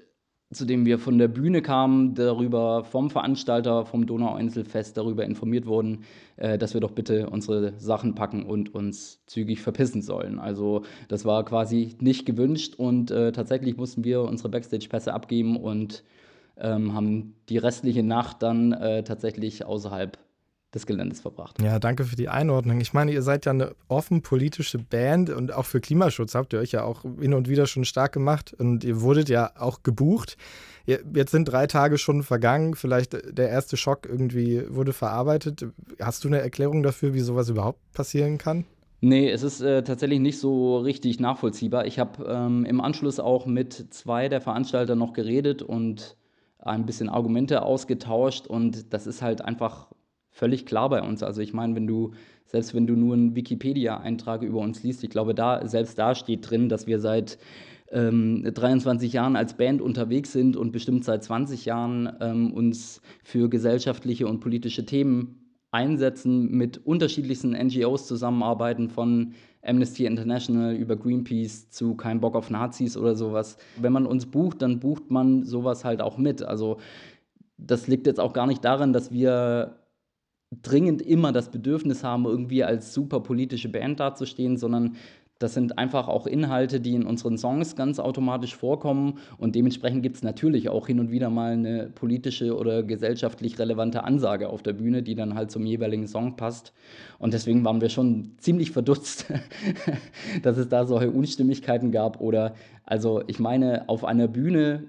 zu dem wir von der Bühne kamen, darüber vom Veranstalter vom Donauinselfest darüber informiert wurden, äh, dass wir doch bitte unsere Sachen packen und uns zügig verpissen sollen. Also das war quasi nicht gewünscht und äh, tatsächlich mussten wir unsere Backstage-Pässe abgeben und ähm, haben die restliche Nacht dann äh, tatsächlich außerhalb des Geländes verbracht. Ja, danke für die Einordnung. Ich meine, ihr seid ja eine offen politische Band und auch für Klimaschutz habt ihr euch ja auch hin und wieder schon stark gemacht und ihr wurdet ja auch gebucht. Jetzt sind drei Tage schon vergangen, vielleicht der erste Schock irgendwie wurde verarbeitet. Hast du eine Erklärung dafür, wie sowas überhaupt passieren kann? Nee, es ist äh, tatsächlich nicht so richtig nachvollziehbar. Ich habe ähm, im Anschluss auch mit zwei der Veranstalter noch geredet und ein bisschen Argumente ausgetauscht und das ist halt einfach völlig klar bei uns. Also ich meine, wenn du, selbst wenn du nur einen Wikipedia-Eintrag über uns liest, ich glaube, da, selbst da steht drin, dass wir seit ähm, dreiundzwanzig Jahren als Band unterwegs sind und bestimmt seit zwanzig Jahren ähm, uns für gesellschaftliche und politische Themen einsetzen, mit unterschiedlichsten N G Os zusammenarbeiten, von Amnesty International über Greenpeace zu Kein Bock auf Nazis oder sowas. Wenn man uns bucht, dann bucht man sowas halt auch mit. Also das liegt jetzt auch gar nicht daran, dass wir dringend immer das Bedürfnis haben, irgendwie als super politische Band dazustehen, sondern das sind einfach auch Inhalte, die in unseren Songs ganz automatisch vorkommen und dementsprechend gibt es natürlich auch hin und wieder mal eine politische oder gesellschaftlich relevante Ansage auf der Bühne, die dann halt zum jeweiligen Song passt und deswegen waren wir schon ziemlich verdutzt, dass es da solche Unstimmigkeiten gab oder, also ich meine, auf einer Bühne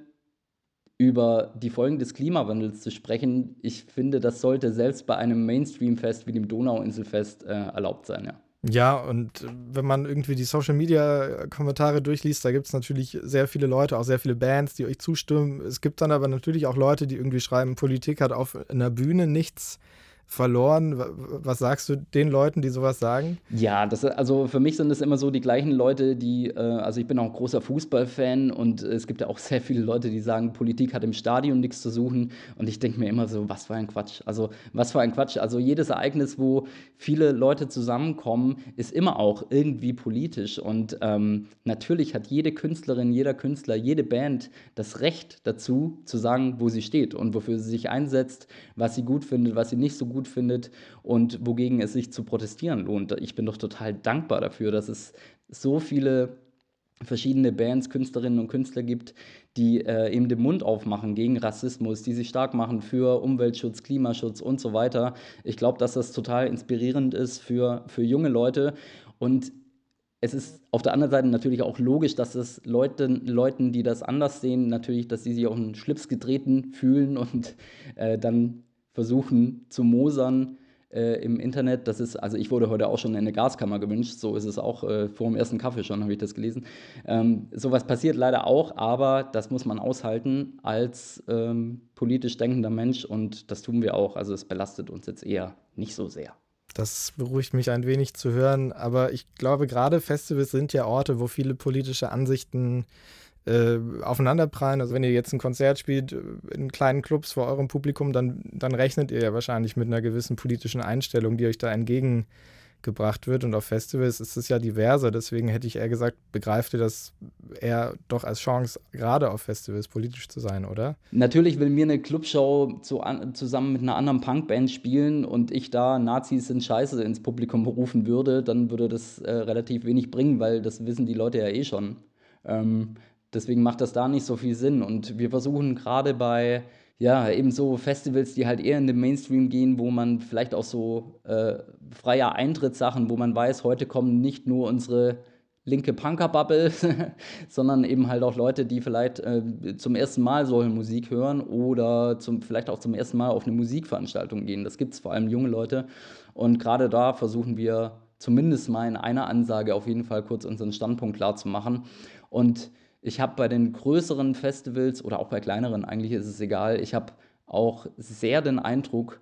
über die Folgen des Klimawandels zu sprechen, ich finde, das sollte selbst bei einem Mainstream-Fest wie dem Donauinselfest äh, erlaubt sein, ja. Ja, und wenn man irgendwie die Social-Media-Kommentare durchliest, da gibt es natürlich sehr viele Leute, auch sehr viele Bands, die euch zustimmen. Es gibt dann aber natürlich auch Leute, die irgendwie schreiben, Politik hat auf einer Bühne nichts verloren. Was sagst du den Leuten, die sowas sagen? Ja, das, also für mich sind das immer so die gleichen Leute, die, äh, also ich bin auch ein großer Fußballfan und es gibt ja auch sehr viele Leute, die sagen, Politik hat im Stadion nichts zu suchen und ich denke mir immer so, was für ein Quatsch, also was für ein Quatsch, also jedes Ereignis, wo viele Leute zusammenkommen, ist immer auch irgendwie politisch und ähm, natürlich hat jede Künstlerin, jeder Künstler, jede Band das Recht dazu, zu sagen, wo sie steht und wofür sie sich einsetzt, was sie gut findet, was sie nicht so gut gut findet und wogegen es sich zu protestieren lohnt. Ich bin doch total dankbar dafür, dass es so viele verschiedene Bands, Künstlerinnen und Künstler gibt, die äh, eben den Mund aufmachen gegen Rassismus, die sich stark machen für Umweltschutz, Klimaschutz und so weiter. Ich glaube, dass das total inspirierend ist für, für junge Leute und es ist auf der anderen Seite natürlich auch logisch, dass es Leuten, Leuten, die das anders sehen, natürlich, dass sie sich auch einen Schlips getreten fühlen und äh, dann versuchen zu mosern äh, im Internet. Das ist, also ich wurde heute auch schon in eine Gaskammer gewünscht, so ist es auch äh, vor dem ersten Kaffee schon, habe ich das gelesen. Ähm, sowas passiert leider auch, aber das muss man aushalten als ähm, politisch denkender Mensch und das tun wir auch. Also es belastet uns jetzt eher nicht so sehr. Das beruhigt mich ein wenig zu hören, aber ich glaube, gerade Festivals sind ja Orte, wo viele politische Ansichten Äh, aufeinanderprallen. Also wenn ihr jetzt ein Konzert spielt in kleinen Clubs vor eurem Publikum, dann, dann rechnet ihr ja wahrscheinlich mit einer gewissen politischen Einstellung, die euch da entgegengebracht wird. Und auf Festivals ist es ja diverser. Deswegen hätte ich eher gesagt, begreift ihr das eher doch als Chance, gerade auf Festivals politisch zu sein, oder? Natürlich, wenn wir eine Clubshow zu, an, zusammen mit einer anderen Punkband spielen und ich da Nazis sind scheiße ins Publikum rufen würde, dann würde das äh, relativ wenig bringen, weil das wissen die Leute ja eh schon. Ähm, Deswegen macht das da nicht so viel Sinn. Und wir versuchen gerade bei, ja, eben so Festivals, die halt eher in den Mainstream gehen, wo man vielleicht auch so äh, freier Eintrittssachen, wo man weiß, heute kommen nicht nur unsere linke Punker-Bubble, sondern eben halt auch Leute, die vielleicht äh, zum ersten Mal solche Musik hören oder zum, vielleicht auch zum ersten Mal auf eine Musikveranstaltung gehen. Das gibt es vor allem junge Leute. Und gerade da versuchen wir zumindest mal in einer Ansage auf jeden Fall kurz unseren Standpunkt klar zu machen. Und ich habe bei den größeren Festivals oder auch bei kleineren, eigentlich ist es egal, ich habe auch sehr den Eindruck,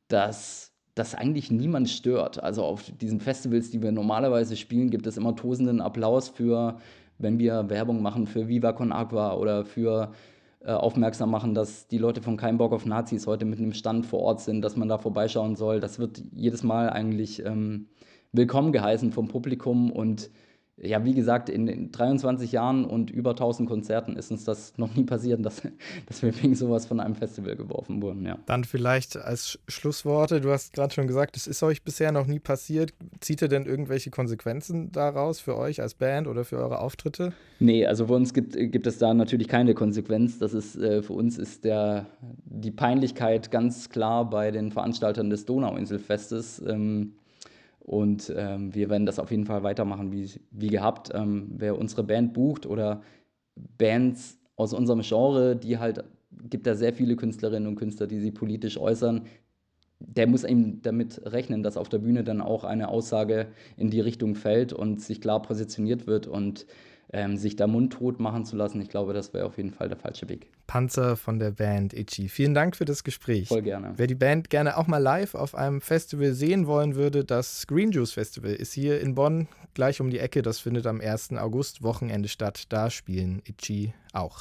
dass das eigentlich niemand stört. Also auf diesen Festivals, die wir normalerweise spielen, gibt es immer tosenden Applaus für, wenn wir Werbung machen für Viva Con Agua oder für äh, aufmerksam machen, dass die Leute von Kein Bock auf Nazis heute mit einem Stand vor Ort sind, dass man da vorbeischauen soll. Das wird jedes Mal eigentlich ähm, willkommen geheißen vom Publikum und ja, wie gesagt, in, in dreiundzwanzig Jahren und über tausend Konzerten ist uns das noch nie passiert, dass, dass wir wegen sowas von einem Festival geworfen wurden, ja. Dann vielleicht als Schlussworte, du hast gerade schon gesagt, es ist euch bisher noch nie passiert. Zieht ihr denn irgendwelche Konsequenzen daraus für euch als Band oder für eure Auftritte? Nee, also für uns gibt, gibt es da natürlich keine Konsequenz. Das ist, äh, für uns ist der, die Peinlichkeit ganz klar bei den Veranstaltern des Donauinselfestes. Ähm, Und ähm, wir werden das auf jeden Fall weitermachen wie, wie gehabt. Ähm, wer unsere Band bucht oder Bands aus unserem Genre, die halt, gibt da sehr viele Künstlerinnen und Künstler, die sich politisch äußern, der muss eben damit rechnen, dass auf der Bühne dann auch eine Aussage in die Richtung fällt und sich klar positioniert wird und ähm, sich da mundtot machen zu lassen. Ich glaube, das wäre auf jeden Fall der falsche Weg. Panzer von der Band Itchy. Vielen Dank für das Gespräch. Voll gerne. Wer die Band gerne auch mal live auf einem Festival sehen wollen würde, das Green Juice Festival ist hier in Bonn gleich um die Ecke. Das findet am ersten August Wochenende statt. Da spielen Itchy auch.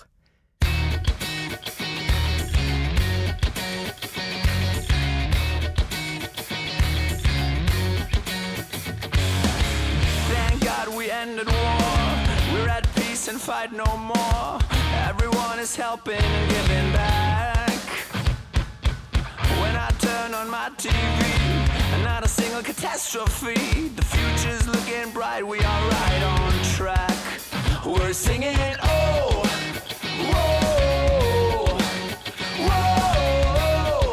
Thank God we ended war. We're at peace and fight no more. Everyone is helping and giving back. When I turn on my T V, not a single catastrophe. The future's looking bright, we are right on track. We're singing, oh, whoa, whoa,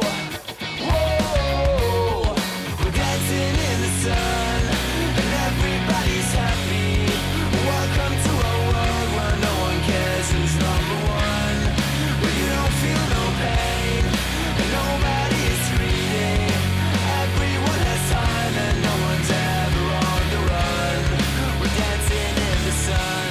whoa. We're dancing in the sun, and everybody's happy. Welcome to a world where no one cares who's number one. Where you don't feel no pain, and nobody is greedy. Everyone has time, and no one's ever on the run. We're dancing in the sun.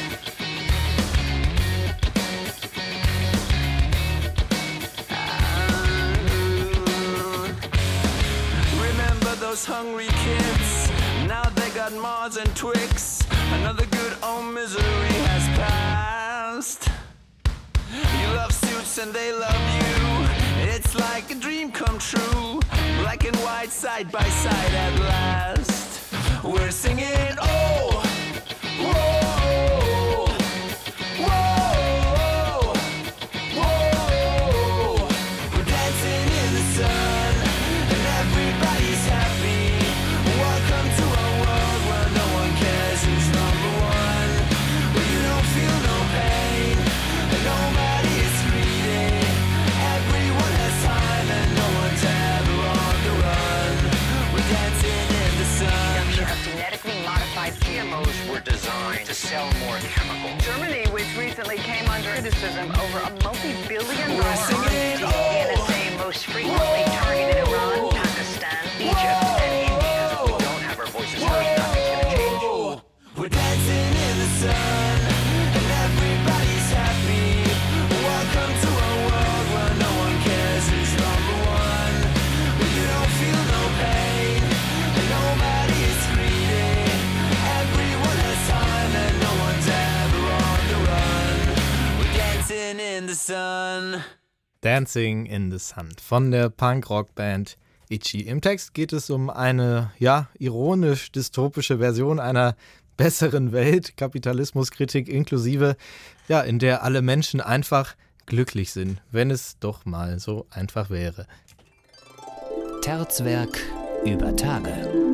Remember those hungry kids? Now they got Mars and Twix. Another good old misery has passed. You love suits and they love you. It's like a dream come true. Black and white side by side at last. We're singing, oh, whoa, whoa, whoa. We're dancing in the sun, and everybody's happy. Welcome to a world where no one cares who's number one. Where you don't feel no pain, and nobody is greedy. Everyone has time, and no one's ever on the run. We're dancing in the sun. Genetically modified G M Os were designed to sell more chemicals. Germany, which recently came under criticism over a multi-billion dollar arms deal, the N S A most frequently targeted Iran, Pakistan, Egypt, and India. If we don't have our voices heard, nothing's gonna change. We're dancing in the sun, and everybody's happy. Welcome to a world where no one cares who's number one. Where you don't feel no pain, and nobody is greedy. Everyone has time, and no one's ever on the run. We're dancing in the sun. Dancing in the Sun von der Punk-Rock-Band Itchy. Im Text geht es um eine, ja, ironisch-dystopische Version einer besseren Welt, Kapitalismuskritik inklusive, ja, in der alle Menschen einfach glücklich sind, wenn es doch mal so einfach wäre. Terzwerk über Tage.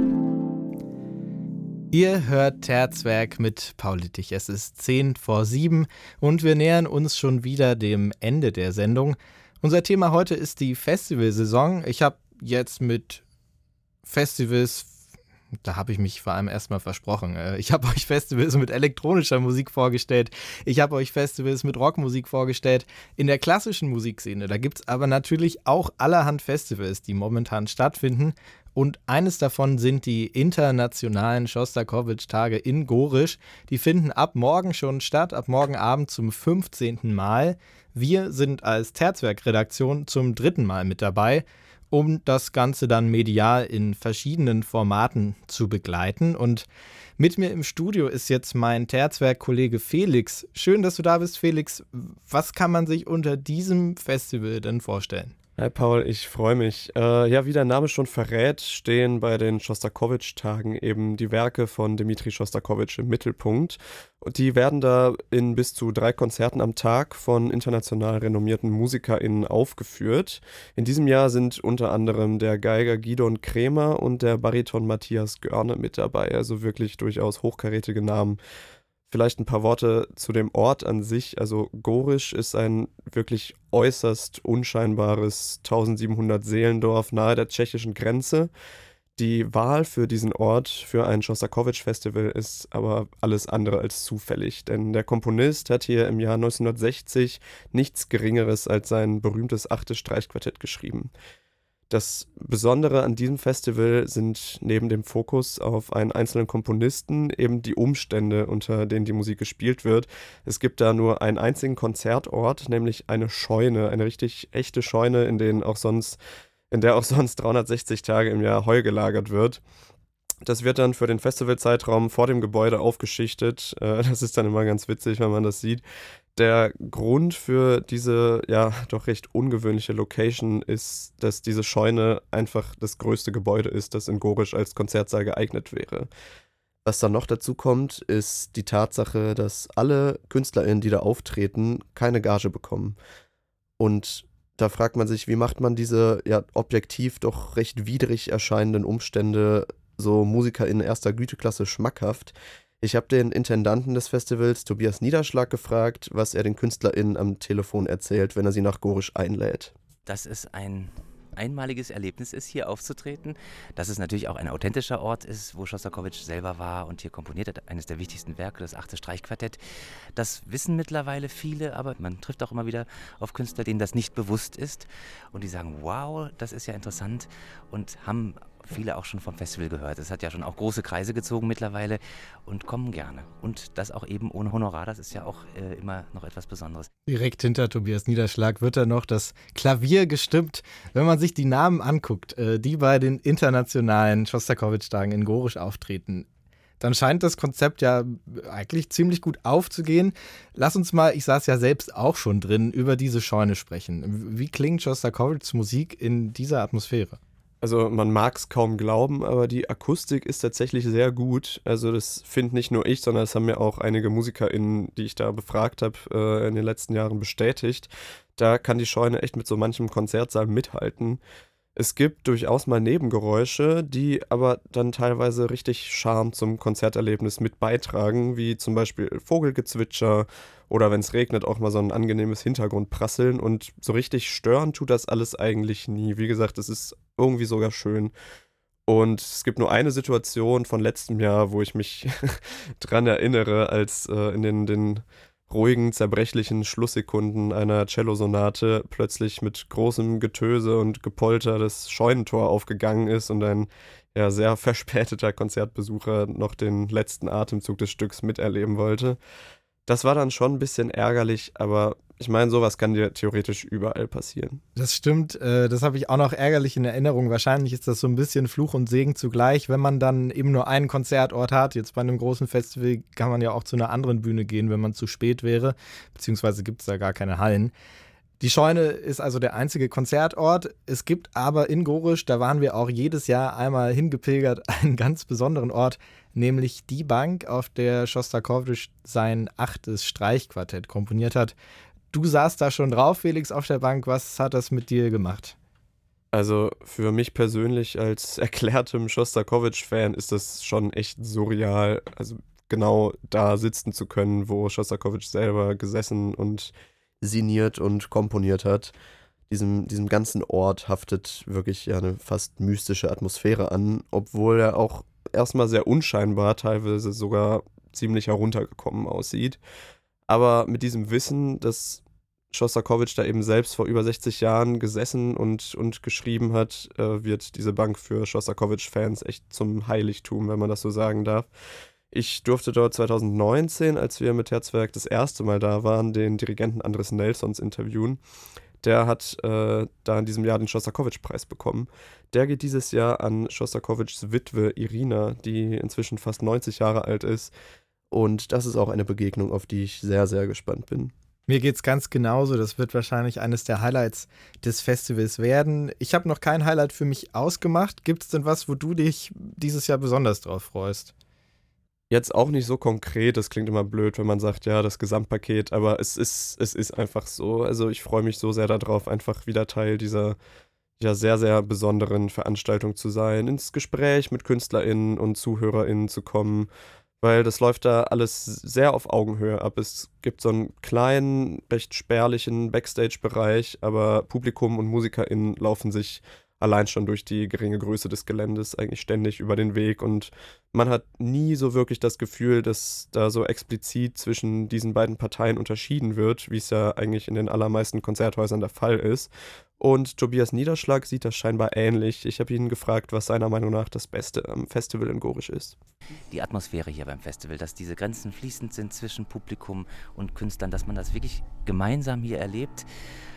Ihr hört Terzwerk mit Paul Littich. Es ist zehn vor sieben und wir nähern uns schon wieder dem Ende der Sendung. Unser Thema heute ist die Festivalsaison. Ich habe jetzt mit Festivals, da habe ich mich vor allem erstmal versprochen. Ich habe euch Festivals mit elektronischer Musik vorgestellt. Ich habe euch Festivals mit Rockmusik vorgestellt. In der klassischen Musikszene, da gibt es aber natürlich auch allerhand Festivals, die momentan stattfinden. Und eines davon sind die internationalen Schostakowitsch-Tage in Gorisch. Die finden ab morgen schon statt, ab morgen Abend zum fünfzehnten Mal. Wir sind als Terzwerk-Redaktion zum dritten Mal mit dabei, um das Ganze dann medial in verschiedenen Formaten zu begleiten. Und mit mir im Studio ist jetzt mein Terzwerk-Kollege Felix. Schön, dass du da bist, Felix. Was kann man sich unter diesem Festival denn vorstellen? Hi Paul, ich freue mich. Äh, ja, wie der Name schon verrät, stehen bei den Schostakowitsch-Tagen eben die Werke von Dmitri Schostakowitsch im Mittelpunkt. Und die werden da in bis zu drei Konzerten am Tag von international renommierten MusikerInnen aufgeführt. In diesem Jahr sind unter anderem der Geiger Gidon Kremer und der Bariton Matthias Görne mit dabei, also wirklich durchaus hochkarätige Namen. Vielleicht ein paar Worte zu dem Ort an sich. Also Gorisch ist ein wirklich äußerst unscheinbares tausendsiebenhundert Seelendorf nahe der tschechischen Grenze. Die Wahl für diesen Ort, für ein Schostakowitsch-Festival, ist aber alles andere als zufällig. Denn der Komponist hat hier im Jahr neunzehnhundertsechzig nichts Geringeres als sein berühmtes achtes Streichquartett geschrieben. Das Besondere an diesem Festival sind neben dem Fokus auf einen einzelnen Komponisten eben die Umstände, unter denen die Musik gespielt wird. Es gibt da nur einen einzigen Konzertort, nämlich eine Scheune, eine richtig echte Scheune, in denen auch sonst, in der auch sonst dreihundertsechzig Tage im Jahr Heu gelagert wird. Das wird dann für den Festivalzeitraum vor dem Gebäude aufgeschichtet. Das ist dann immer ganz witzig, wenn man das sieht. Der Grund für diese, ja, doch recht ungewöhnliche Location ist, dass diese Scheune einfach das größte Gebäude ist, das in Gorisch als Konzertsaal geeignet wäre. Was dann noch dazu kommt, ist die Tatsache, dass alle KünstlerInnen, die da auftreten, keine Gage bekommen. Und da fragt man sich, wie macht man diese, ja, objektiv doch recht widrig erscheinenden Umstände so MusikerInnen erster Güteklasse schmackhaft? Ich habe den Intendanten des Festivals, Tobias Niederschlag, gefragt, was er den KünstlerInnen am Telefon erzählt, wenn er sie nach Gorisch einlädt. Dass es ein einmaliges Erlebnis ist, hier aufzutreten. Dass es natürlich auch ein authentischer Ort ist, wo Schostakowitsch selber war und hier komponiert hat. Eines der wichtigsten Werke, das achte Streichquartett. Das wissen mittlerweile viele, aber man trifft auch immer wieder auf Künstler, denen das nicht bewusst ist. Und die sagen, wow, das ist ja interessant, und haben viele auch schon vom Festival gehört. Es hat ja schon auch große Kreise gezogen mittlerweile und kommen gerne. Und das auch eben ohne Honorar, das ist ja auch äh, immer noch etwas Besonderes. Direkt hinter Tobias Niederschlag wird da noch das Klavier gestimmt. Wenn man sich die Namen anguckt, äh, die bei den internationalen Schostakowitsch-Tagen in Gorisch auftreten, dann scheint das Konzept ja eigentlich ziemlich gut aufzugehen. Lass uns mal, ich saß ja selbst auch schon drin, über diese Scheune sprechen. Wie klingt Schostakowitschs Musik in dieser Atmosphäre? Also man mag es kaum glauben, aber die Akustik ist tatsächlich sehr gut. Also das finde nicht nur ich, sondern das haben mir auch einige MusikerInnen, die ich da befragt habe, äh, in den letzten Jahren bestätigt. Da kann die Scheune echt mit so manchem Konzertsaal mithalten. Es gibt durchaus mal Nebengeräusche, die aber dann teilweise richtig Charme zum Konzerterlebnis mit beitragen, wie zum Beispiel Vogelgezwitscher oder wenn es regnet auch mal so ein angenehmes Hintergrundprasseln, und so richtig stören tut das alles eigentlich nie. Wie gesagt, es ist irgendwie sogar schön. Und es gibt nur eine Situation von letztem Jahr, wo ich mich dran erinnere, als äh, in den, den ruhigen, zerbrechlichen Schlusssekunden einer Cellosonate plötzlich mit großem Getöse und Gepolter das Scheunentor aufgegangen ist und ein ja, sehr verspäteter Konzertbesucher noch den letzten Atemzug des Stücks miterleben wollte. Das war dann schon ein bisschen ärgerlich, aber ich meine, sowas kann dir theoretisch überall passieren. Das stimmt, äh, das habe ich auch noch ärgerlich in Erinnerung. Wahrscheinlich ist das so ein bisschen Fluch und Segen zugleich, wenn man dann eben nur einen Konzertort hat. Jetzt bei einem großen Festival kann man ja auch zu einer anderen Bühne gehen, wenn man zu spät wäre, beziehungsweise gibt es da gar keine Hallen. Die Scheune ist also der einzige Konzertort. Es gibt aber in Gorisch, da waren wir auch jedes Jahr einmal hingepilgert, einen ganz besonderen Ort, nämlich die Bank, auf der Schostakowitsch sein achtes Streichquartett komponiert hat. Du saßt da schon drauf, Felix, auf der Bank. Was hat das mit dir gemacht? Also für mich persönlich als erklärtem Schostakowitsch-Fan ist das schon echt surreal, also genau da sitzen zu können, wo Schostakowitsch selber gesessen und sinniert und komponiert hat. Diesem, diesem ganzen Ort haftet wirklich ja eine fast mystische Atmosphäre an, obwohl er auch erstmal sehr unscheinbar, teilweise sogar ziemlich heruntergekommen aussieht. Aber mit diesem Wissen, dass Schostakowitsch da eben selbst vor über sechzig Jahren gesessen und, und geschrieben hat, äh, wird diese Bank für Schostakowitsch-Fans echt zum Heiligtum, wenn man das so sagen darf. Ich durfte dort zweitausendneunzehn, als wir mit Herzwerk das erste Mal da waren, den Dirigenten Andres Nelsons interviewen. Der hat äh, da in diesem Jahr den Schostakowitsch-Preis bekommen. Der geht dieses Jahr an Schostakowitschs Witwe Irina, die inzwischen fast neunzig Jahre alt ist. Und das ist auch eine Begegnung, auf die ich sehr, sehr gespannt bin. Mir geht's ganz genauso. Das wird wahrscheinlich eines der Highlights des Festivals werden. Ich habe noch kein Highlight für mich ausgemacht. Gibt es denn was, wo du dich dieses Jahr besonders drauf freust? Jetzt auch nicht so konkret, das klingt immer blöd, wenn man sagt, ja, das Gesamtpaket, aber es ist, es ist einfach so. Also ich freue mich so sehr darauf, einfach wieder Teil dieser ja, sehr, sehr besonderen Veranstaltung zu sein, ins Gespräch mit KünstlerInnen und ZuhörerInnen zu kommen, weil das läuft da alles sehr auf Augenhöhe ab. Es gibt so einen kleinen, recht spärlichen Backstage-Bereich, aber Publikum und MusikerInnen laufen sich allein schon durch die geringe Größe des Geländes eigentlich ständig über den Weg und man hat nie so wirklich das Gefühl, dass da so explizit zwischen diesen beiden Parteien unterschieden wird, wie es ja eigentlich in den allermeisten Konzerthäusern der Fall ist. Und Tobias Niederschlag sieht das scheinbar ähnlich. Ich habe ihn gefragt, was seiner Meinung nach das Beste am Festival in Gorisch ist. Die Atmosphäre hier beim Festival, dass diese Grenzen fließend sind zwischen Publikum und Künstlern, dass man das wirklich gemeinsam hier erlebt.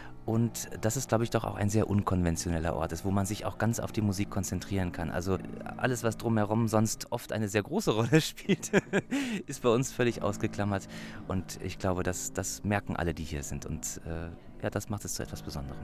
Und das ist, glaube ich, doch auch ein sehr unkonventioneller Ort ist, wo man sich auch ganz auf die Musik konzentrieren kann. Also alles, was drumherum sonst oft eine sehr große Rolle spielt, ist bei uns völlig ausgeklammert. Und ich glaube, das, das merken alle, die hier sind. Und äh, ja, das macht es zu etwas Besonderem.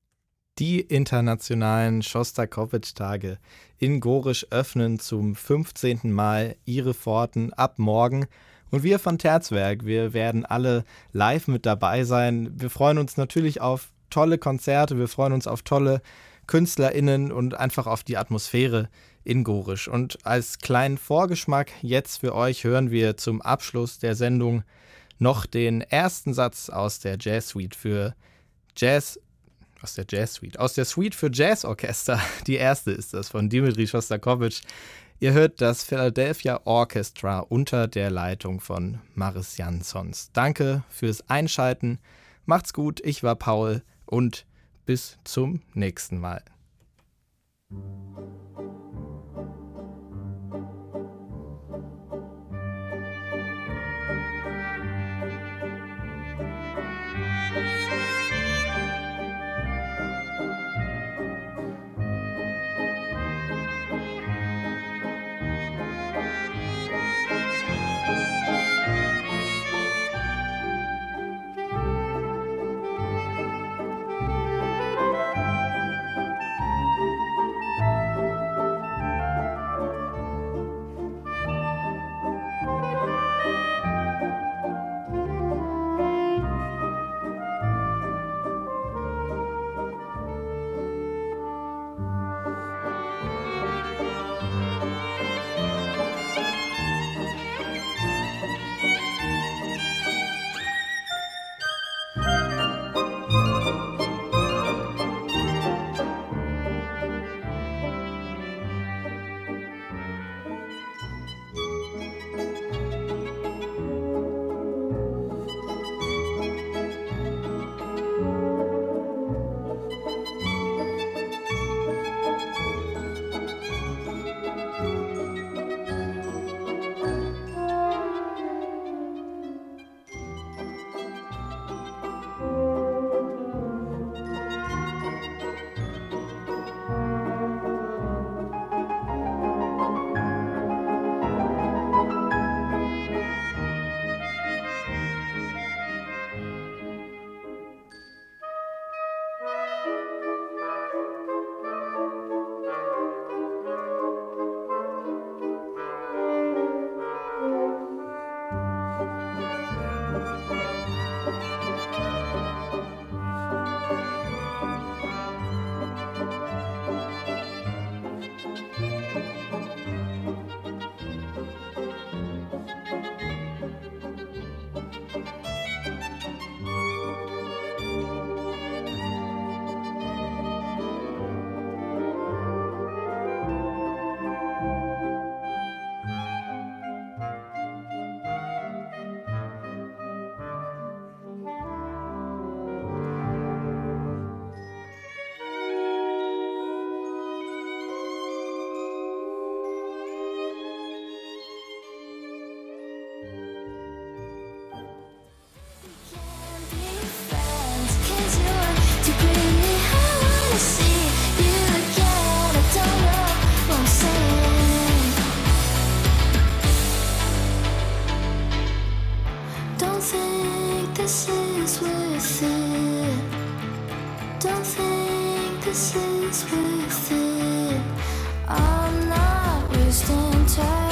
Die internationalen Schostakowitsch-Tage in Gorisch öffnen zum fünfzehnten Mal ihre Pforten ab morgen. Und wir von Terzwerk, wir werden alle live mit dabei sein. Wir freuen uns natürlich auf tolle Konzerte, wir freuen uns auf tolle KünstlerInnen und einfach auf die Atmosphäre in Gorisch. Und als kleinen Vorgeschmack jetzt für euch hören wir zum Abschluss der Sendung noch den ersten Satz aus der Jazz Suite für Jazz Aus der Jazz Suite. Aus der Suite für Jazzorchester. Die erste ist das von Dmitri Schostakowitsch. Ihr hört das Philadelphia Orchestra unter der Leitung von Maris Jansons. Danke fürs Einschalten. Macht's gut. Ich war Paul und bis zum nächsten Mal. with it. I'm not wasting time.